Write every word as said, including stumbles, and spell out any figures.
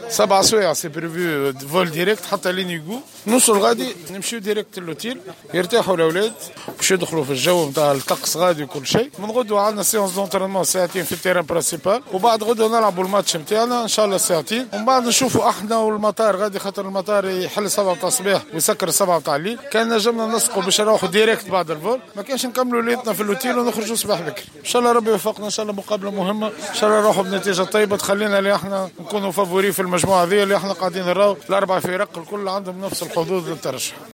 سبع سوايع سي بريفيو فول ديريكت حتى لينيغو. نوصل غادي نمشيو ديريكت للوتيل يرتاحوا الاولاد باش يدخلوا في الجو نتاع الطقس غادي وكل شيء. من غدوه عندنا سيونس دونترينمون ساعتين في التيران برينسيبال، وبعد غدوه نلعبوا الماتش نتاعنا ان شاء الله ساعتين، ومن بعد نشوفوا احنا والمطار غادي، خاطر المطار يحل سبعة تاع الصباح ويسكر سبعة تاع الليل. كان نجمنا نسقوا باش نروحوا ديريكت بعد الفول، ما كانش نكملوا ليلتنا في الاوتيل ونخرجوا صباح بكري. ان شاء الله ربي يوفقنا، ان شاء الله مقابله مهمه، ان شاء الله نروحوا بنتيجه طيبه تخلينا اللي احنا نكونوا فافوري في المجموعه هذه اللي احنا قاعدين نراو الاربع فرق الكل عندهم نفس الحظوظ للترشح.